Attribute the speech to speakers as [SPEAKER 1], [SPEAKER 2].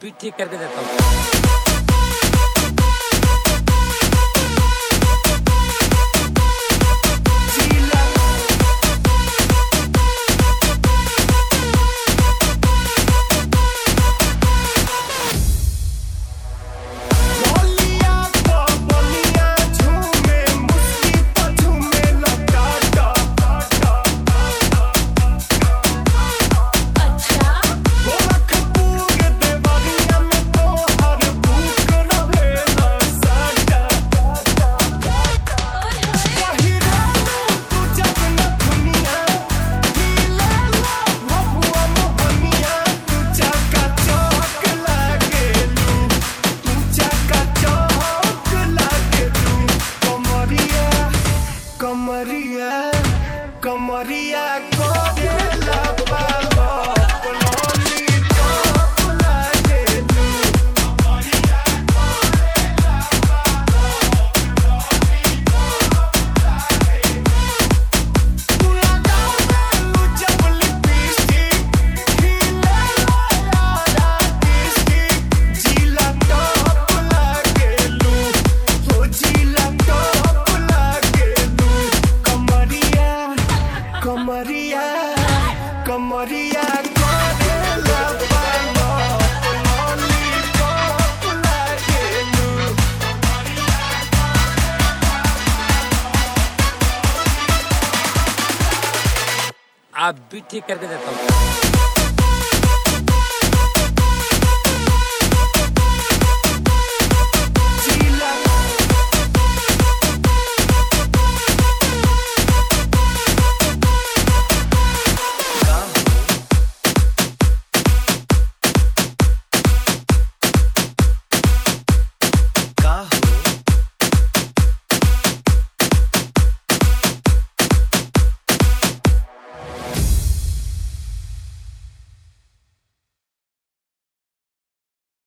[SPEAKER 1] भी ठीक करके देता हूँ। कमरिया कोरेला पालो पलोली टोप लागेलू कमरिया कोरेला पालो पलोली टोप लागेलू पूरा गाँव जब लिपस्टिक हिले लाला डिस्टिक जिला टोप लागेलू हो जिला टोप लागेलू कमरिया कमरिया कोरेला पालो पलोली टोप लागेलू आप भी ठीक करके देता हूँ।